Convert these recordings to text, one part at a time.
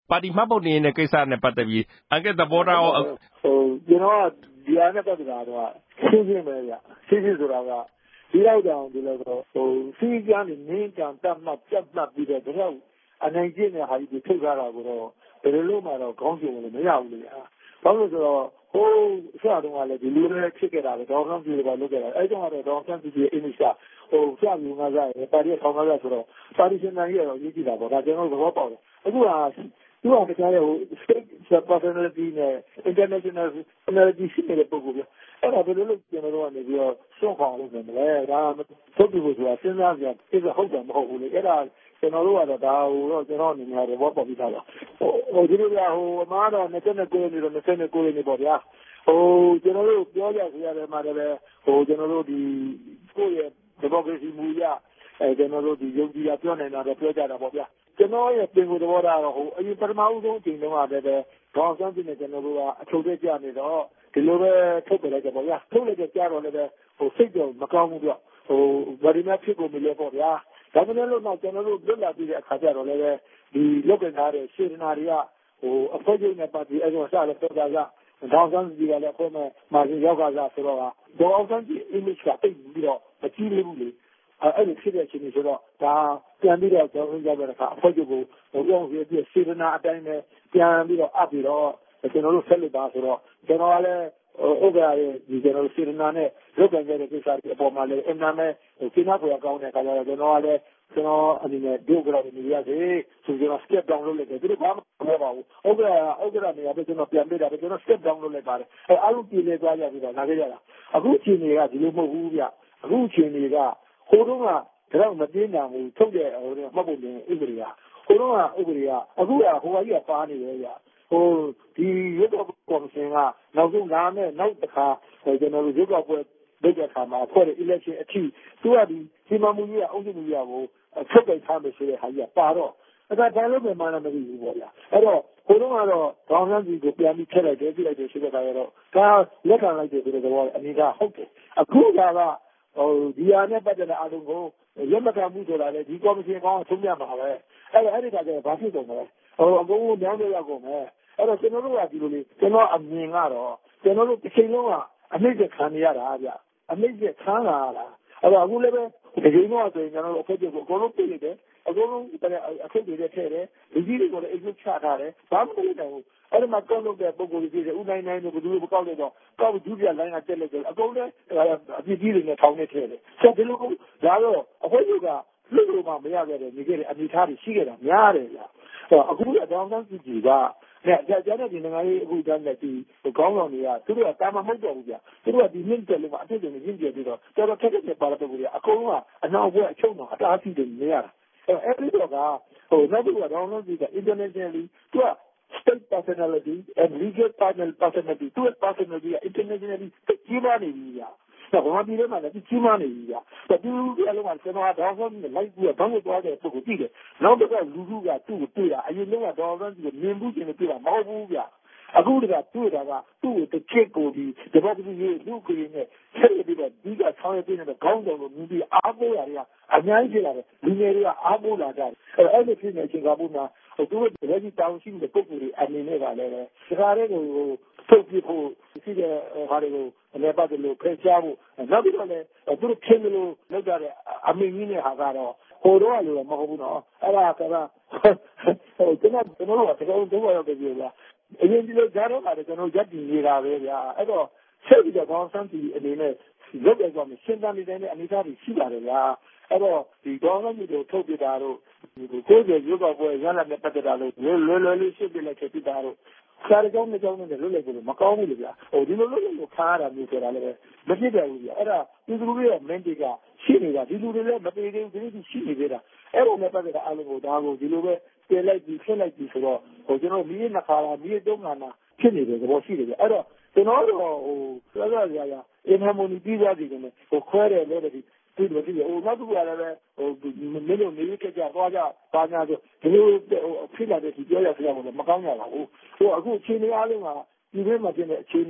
ပါတီမှတ်ပုံတင်တဲ့ကိစ္စနဲ့ပတ်သက်ပြီးအန်ကဲသဘောထားရောကျွန်တော်ကဒီအားနဲ့ပတ်သက်တာတော့ရှင်းရှင်းပဲဗျရှင်းဆိုတာကဒီလောက်တောင်ဒီလိုစီးကြမ်းနေနင်းကြံတတ်မှတ်ပြတ်မှတ်ပြီးတော့တော့အနိုင်ကျင့်တဲ့ဟာကြီးထုတ်ထားတာကိုတော့ဘယ်လိုမှတော့ခေါင်းကျုံလို့မရဘူးလေဘာလို့ဆိုတော့ဟိုအစတုန်းကလည်းဒီလိုလည်းဖြစ်ခဲ့တာပဲဒေါ်အောင်ဆန်းစုကြည်ကလုပ်ခဲ့တာအဲကြောင့်တော့ဒေါ်အောင်ဆန်းစုကြည် image ကစမြူငါးစားရပါတီထောင်ကားရဆိုတော့ပါတီရှင်နိုင်ရတော့ရေးကြည့်တာပေါ့ဒါကျွန်တော်သဘောပေါက်တယ်အခုကသူကတခြားရဲ့state personality နဲ့ international personality ရှိတဲ့ပုံကိုအဲ့ဒါဘယ်လိုလုပ်ကျွန်တော်တို့ကနေပြီးတော့စွန့်ခွာလို့နေမလဲဒါသုတ်တူလို့ဆိုတာစဉ်းစားကြည့်ဟုတ်တယ်မဟုတ်ဘူးလေအဲ့ဒါကျွန်တော်တို့ကတော့ဒါဟိုတော့ကျွန်တော်အနေနဲ့သဘောပေါက်ပြီးသားပါဒီလိုကအမားတော့29နေတော့29နေပေါ့ဗျာကျွန်တော်တို့ပြောကြဆိုရတယ်မှာလည်းကျွန်တော်တို့ဒီကိုယ့်ရဲ့ဒီမိုကရေစီမူရကျွန်တော်တို့ဒီယုံကြည်ရပြောနေတာတော့ပြောကြတာပေါ့ဗျာကျွန်တော်ရဲ့ပြင်ကိုသဘောထားတော့အရင်ပထမဦးဆုံးအချိန်တုန်းကလည်းဒေါအောင်ဆန်းစုကြည်နဲ့ကျွန်တော်တို့ကအချုပ်ထဲကြနေတော့ဒီလိုပဲထုတ်ပြလိုက်ကြပေါ့ဗျာထုတ်လိုက်ကြကြတော့လည်းစိတ်တော့မကောင်းဘူးဗျဗာဒီနာဖြစ်ကုန်ပြီလေပေါ့ဗျာဒါပေမဲ့လို့တော့ကျွန်တော်တို့လွတ်လာပြီးတဲ့အခါကျတော့လည်းဒီလုတ်တင်ထားတဲ့ရှေ့နာတွေကအဖွဲ့ချုပ်နဲ့ပါတီအဲ့တော့စလည်းပြောကြဒေါအောင်ဆန်းစုကြည်ကလည်းအဖွဲ့မဲ့မာရှင်ရောက်ကစားဆိုတော့ဒေါအောင်ဆန်းစုကြည် image ကတိတ်ပြီးတော့မကြည့်ဘူးလေအဲ့ဒီဖြစ်တဲ့အချိန်ဆိုတော့ဒါပြန်ပြီးတော့ကျွန်တော်တို့ကြတဲ့အခါအဖွဲ့ချုပ်ကိုပြောင်းပြီးစေတနာအတိုင်းပဲပြန်ပြီးတော့အပ်ပြီးတော့ကျွန်တော်တို့ဆက်လက်ပါဆိုတော့ကျွန်တော်ကလည်းဥက္ကရာရဲ့ဒီကျွန်တော်တို့စေတနာနဲ့လုပ်ကြတဲ့ကိစ္စတွေအပေါ်မှာလည်းအမှန်ပဲစိတ်နှပေါ်ကောင်းတဲ့အခါကျတော့ကျွန်တော်ကလည်းကျွန်တော်အနေနဲ့ဒုက္ခရောက်နေရစေဆိုကျွန်တော် step down လုပ်လိုက်တယ်သူတို့ဘာမှမပြောပါဘူးဥက္ကရာနေရာပဲကျွန်တော်ပြန်ပေးတာပဲကျွန်တော် step down လုပ်လိုက်ပါတယ်အားလုံးပြည်နေသွားကြပြီးတော့လာခဲ့ကြတာအခုအချိန်တွေကဒီလိုမဟုတ်ဘူးဗျအခုအချိန်တွေကဟိုတုန်းကဒါတော့မတင်းကြဘူးထုတ်တဲ့မှတ်ပုံတင်ဥပဒေကဟိုတုန်းကဥပဒေကအခုကဟိုကကြီးကပါနေတယ်ဗျဒီရွေးကောက်ပွဲကော်မရှင်ကနောက်ဆုံးလာမယ့်နောက်တစ်ခါကျွန်တော်တို့ရွေးကောက်ပွဲလုပ်တဲ့အခါမှာဖွဲ့တဲ့ election အထိသူကဒီစီမံမှုကြီးကအုပ်စုမှုကြီးကိုထုတ်ပြထားမယ်ဆိုတဲ့ဟာကြီးကပါတော့ဒါဘာလို့မှမနာမသိဘူးပေါ့ဗျာအဲ့တော့ဟိုတုန်းကတော့ဒေါအောင်ဆန်းစုကြည်ကိုပြန်ပြီးထည့်လိုက်တယ်ပြလိုက်တယ်ဆိုတဲ့အခါကျတော့ဒါလက်ခံလိုက်တယ်ဆိုတဲ့သဘောအနေကဟုတ်တယ်အခုကဒီဟာနဲ့ပတ်သက်တဲ့အားလုံးကိုရက်မခံမှုဆိုတာလေဒီကော်မရှင်ကောင်းဆုံးဖြတ်မှာပဲအဲ့ဒီကကျဘာဖြစ်ကုန်လဲအကုန်လုံးညောင်းရကုန်မယ်အဲ့တော့ကျွန်တော်တို့ကဒီလိုလေကျွန်တော်အမြင်ကတော့ကျွန်တော်တို့တစ်ချိန်လုံးကအနှိမ့်သက်ခံရတာဗျအနှိမ့်သက်ခံရတာအဲ့တော့အခုလည်းပဲဒီချိန်တော့ဆိုရင်ကျွန်တော်တို့အဖွဲ့ချုပ်ကိုအကုန်လုံးပြည့်နေတယ်အကုန်လုံးအခက်တွေထည့်တယ်လူကြီးတွေကိုလည်းအိတ်ချထားတယ်ဘာမှမလုပ်နိုင်ဘူးအဲ့ဒီမှာကောက်လုပ်တဲ့ပုံကိုယ်ကြီးတွေဥနိုင်နိုင်တို့ဘယ်သူမှကောက်လိုက်တော့ကောက်ဒုတိယလိုင်းကတက်လိုက်တယ်အကုန်လုံးအပြစ်ကြီးတွေနဲ့ထောင်နေထည့်တယ်ဆက်ဒီလိုဒါတော့အဖွဲ့ချုပ်ကလူ့လိုမှမရခဲ့တဲ့နေခဲ့တဲ့အနေထားတွေရှိခဲ့တာများတယ်ဗျအခုကဒေါအောင်ဆန်းစုကြည်ကကျန်တဲ့ဒီနိုင်ငံရေးအခုတန်းတဲ့ဒီခေါင်းဆောင်တွေကသူတို့ကတာမမဟုတ်တော့ဘူးဗျသူတို့ကဒီမြင့်တက်လို့အပြည့်စုံမြင့်ပြပြီးတော့တော်တော်ခက်ခဲပါတော့ဘူးဗျအကုန်လုံးကအနောက်ဘက်အချုပ်တော့အတားအဆီးတွေနေရတာအဲ့ဒီတော့ကနောက်တစ်ခုကဒေါအောင်ဆန်းစုကြည်က internationally သူက state personality and legal personality သူ့ personality က internationally ကြီးမားနေပြီဗျဘာမှဒီလိုမှလည်းကြီးမားနေပြီဗျဒီအလုံးကကျွန်တော်ဒေါအောင်ဆန်းစုကြည်လိုက်ပြီးတော့ဘာလို့သွားတယ်ပုဂ္ဂိုလ်ကြည့်တယ်နောက်တစ်ခါလူထုကသူ့ကိုတွေ့တာအရင်ကဒေါအောင်ဆန်းစုကြည်မြင်မှုချင်းတွေ့တာမဟုတ်ဘူးဗျအခုတကတွေ့တာကသူ့ကိုတစ်ချက်ကိုဒီမိုကရေစီလူ့ကိုယ်နဲ့ဆက်ပြီးတော့ဒီကဆောင်းရတဲ့ခေါင်းဆောင်လို့မြင်ပြီးအားကိုးရတဲ့အများကြီးဖြစ်လာတယ်လူငယ်တွေကအားကိုးလာကြတယ်အဲ့ဒီဖြစ်နေချိန်ကဘုရားသူတို့လည်းဒီတောင်းရှိတဲ့ပုံစံတွေအနေနဲ့ကလည်းဒီကားတွေကိုထုတ်ပြဖို့ရှိတဲ့ဟာတွေကိုလည်းပတ်လို့ဖယ်ရှားဖို့နောက်ပြီးတော့လည်းသူတို့ဖြစ်လို့လောက်ကြတဲ့အမင်းကြီးနဲ့ဟာကတော့ဟိုတော့လို့မဟုတ်ဘူးနော်အဲ့ဒါကကျွန်တော်တို့ကတကယ်ဒုက္ခရောက်တယ်ပြောဗျာအရင်ဒီလိုကြားတော့ကကျွန်တော်ရက်တည်နေတာပဲဗျာအဲ့တော့ဆက်ပြီးတော့ဒေါအောင်ဆန်းစုကြည်အနေနဲ့ရုပ်ရည်ကရှင်းတန်းနေတဲ့အနေအထားတွေရှိပါတယ်ဗျာအဲ့တော့ဒီဒေါအောင်ဆန်းစုကြည်ကိုထုတ်ပြတာတို့ကိုယ်ကျရွေးကောက်ပွဲရလဒ်နဲ့ပတ်သက်တာလို့လွယ်လေးရှင်းပြလိုက်ခဲ့ပြတာတို့ခါရကြောင်းနဲ့ကြောင်းနဲ့လွတ်လိုက်လို့မကောင်းဘူးလေဗျာဒီလိုလုပ်လို့ခါရတာမျိုးဆိုတာလည်းမဖြစ်တယ်ဘူးဗျာအဲ့ဒါဒီလူတွေရဲ့ mandate ကရှိနေတာဒီလူတွေလည်းမတည်သေးဘူးဒီလိုရှိနေသေးတာအဲ့လိုနဲ့ပတ်သက်တာအားလုံးကိုဒါကိုဒီလိုပဲပြင်လိုက်ပြီးဖြစ်လိုက်ပြီးဆိုတော့ကျွန်တော်မိရနှစ်ခါလာမိရသုံးခါလာဖြစ်နေတယ်သဘောရှိတယ်ဗျအဲ့တော့ကျွန်တော်တို့စောစောရရအင်ဟာမိုနီပြီးသွားပြီကနေခွဲတယ်လို့ဒီလိုဒီနောက်တစ်ခုကလည်းမင်းတို့နေရကြသွားကြပါညာဆိုဒီလိုဖြစ်လာတဲ့ဒီပြောရပြရမလို့မကောင်းကြပါဘူးအခုအခြေအနေအားလုံးကဒီထဲမှာဖြစ်တဲ့အခြေအနေတ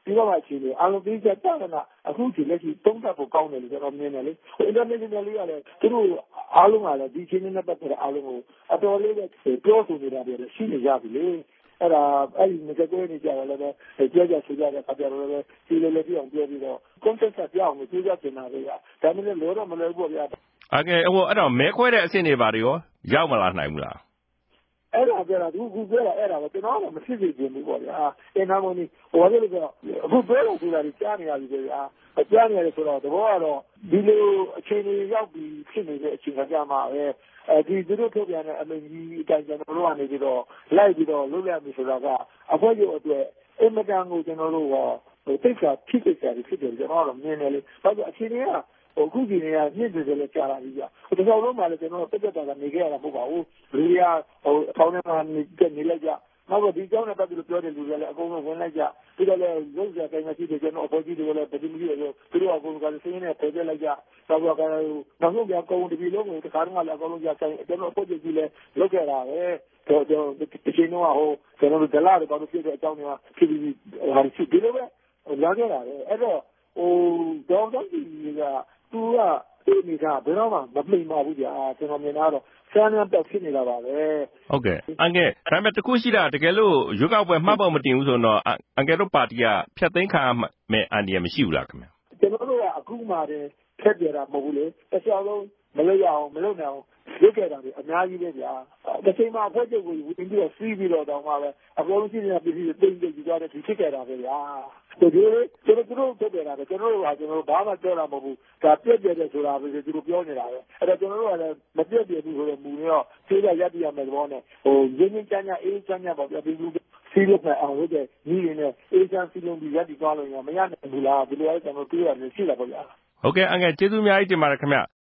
ဒီဘက်မှာအခြေအနေအလုံးသေးချက်တာကအခုချိန်လက်ရှိသုံးသပ်ဖို့ကောင်းတယ်လို့ကျွန်တော်မြင်တယ်လေ international လေးကလည်းသူတို့အားလုံးကလည်းဒီချင်းနဲ့ပတ်သက်တဲ့အားလုံးကိုအတော်လေးပဲပြောဆိုနေတာတွေလည်းရှိနေကြပြီလေအဲ့ဒီငကြွေးနေကြတယ်လည်းပဲကြွကြဆူကြတဲ့ခါကြတော့လည်းဒီလိုလည်းပြောင်းပြောပြီးတော့ concept ပြောင်းလို့ကြွကြတင်တာတွေကဒါမှလည်းလောတော့မလွယ်ဘူးဗျာအဲ့တော့မဲခွဲတဲ့အဆင့်တွေပါတွေရောရောက်မလာနိုင်ဘူးလားအဲ့ဒါကြတာသူပြောတာအဲ့ဒါပဲကျွန်တော်ကမဖြစ်စေချင်ဘူးပေါ့ဗျာအင်နာမနီဟိုလည်းဆိုတော့အခုပြောလို့ဆိုတာကြီးကြားနေရပြီဗျာကြားနေရတယ်ဆိုတော့တဘောကတော့ဒီလိုအခြေအနေရောက်ပြီးဖြစ်နေတဲ့အချိန်ကကြာမှာပဲဒီသူတို့ထုတ်ပြန်တဲ့အမင်းကြီးအတိုင်းကျွန်တော်တို့ကနေပြီးတော့လိုက်ပြီးတော့လုပ်ရမယ်ဆိုတာကအဖွဲရုပ်အတွက်အင်မတန်ကိုကျွန်တော်တို့တိတ်ခါဖြစ်တယ်ကျွန်တော်တို့မြင်တယ်လေဘာလို့အခြေအနေကအခုဒီနေရာမြင့်တယ်လည်းကြားလာပြီဗျ။ဒီကောင်လုံးမှလည်းကျွန်တော်တက်တာကနေခဲ့ရတာမဟုတ်ပါဘူး။လူတွေကအကောင်းထဲမှာနေလိုက်ကြ။နောက်တော့ဒီကြောင်းနဲ့ပတ်သက်လို့ပြောတဲ့လူတွေလည်းအကုန်လုံးဝင်လိုက်ကြ။ပြီးတော့လည်းရုပ်ရတိုင်းမှာရှိတဲ့ကျွန်တော်အပေါ်ကြီးတွေလည်းတတိမကြီးတွေသူတို့အကုန်လုံးကလည်းစင်းနေပေါ်ပြလိုက်ကြ။တော့ကနောက်ဆုံးပြန်ကုန်တပြီလုံးကိုတခါတော့လည်းအကုန်လုံးကြဆိုင်ကျွန်တော်အပေါ်ကြီးလည်းလောက်ခဲ့တာပဲ။တော့ဒီချိန်တော့ကျွန်တော်တို့ဒလာတွေကတော့ဖြစ်တဲ့အကြောင်းတွေကဖြစ်ပြီးဟာဖြစ်ဒီလိုပဲလာခဲ့တာပဲ။အဲ့တော့ဒေါက်တာကြီးကသူကဒီနေတာဘယ်တော့မှမမှိန်ပါဘူးကြာကျွန်တော်မြင်တာတော့ဆန်းရမ်းတက်ဖြစ်နေတာပါပဲဟုတ်ကဲ့အန်ကဲဒါပေမဲ့တခုရှိတာတကယ်လို့ရွေးကောက်ပွဲမှတ်ပုံမတင်ဘူးဆိုတော့အန်ကဲတို့ပါတီကဖျက်သိမ်းခံရမယ်အန်ဒီရမရှိဘူးလားခင်ဗျကျွန်တော်တို့ကအခုမှတည်းဖက်ပြတာမဟုတ်ဘူးလေတစ်ခြားလုံးမလုပ်ရအောင်မလုပ်နိုင်အောင်လုပ်ခဲ့တာတွေအများကြီးပဲဗျာတစ်ချိန်မှာအဖွဲ့ချုပ်ကိုဝင်ပြီးတော့စီးပြီးတော့တောင်းမှပဲအပေါ်လုံးရှိနေတာပြည်သူတွေတိတ်တိတ်ကြည့်ကြတဲ့ဒီဖြစ်ခဲ့တာပဲဗျာကျွန်တော်တို့ထုတ်တယ်တာပဲကျွန်တော်တို့ဘာမှပြောတာမဟုတ်ဘူးဒါပြည့်ပြည့်တယ်ဆိုတာပဲသူတို့ပြောနေတာပဲအဲ့တော့ကျွန်တော်တို့ကလည်းမပြည့်ပြည့်ဘူးဆိုတော့မူရောသေးရရပ်ပြရမယ်သဘောနဲ့ရင်းရင်းချမ်းချမ်းအေးချမ်းချမ်းပေါ့ဗျာပြည်သူစီးလို့ပဲအောင်လို့တဲ့ညီရင်းနဲ့အေးချမ်းစီးလုံးပြီးရပ်တည်သွားလို့ရမရနိုင်ဘူးလားဒီလိုအဲ့ကျွန်တော်တွေးရတယ်ရှိတာပေါ့ဗျာဟုတ်ကဲ့အန်ကဲကျေးဇူးအများကြီးတင်ပါတယ်ခင်ဗျ